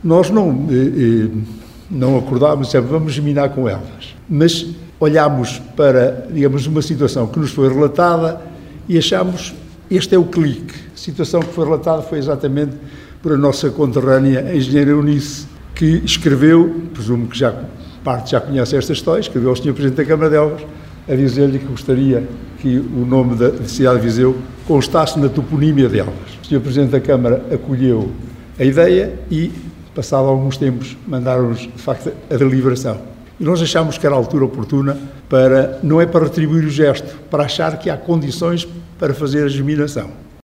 Nós não acordámos, dissemos, vamos geminar com elas. Mas olhámos para, digamos, uma situação que nos foi relatada e achámos, este é o clique. A situação que foi relatada foi exatamente por a nossa conterrânea, a engenheira Eunice, que escreveu, presumo que parte já conhece esta história, escreveu ao Sr. Presidente da Câmara de Elvas a dizer-lhe que gostaria que o nome da cidade de Viseu constasse na toponímia de Elvas. O Sr. Presidente da Câmara acolheu a ideia e, passado alguns tempos, mandaram-nos, de facto, a deliberação. E nós achámos que era a altura oportuna não é para retribuir o gesto, para achar que há condições para fazer a germinação.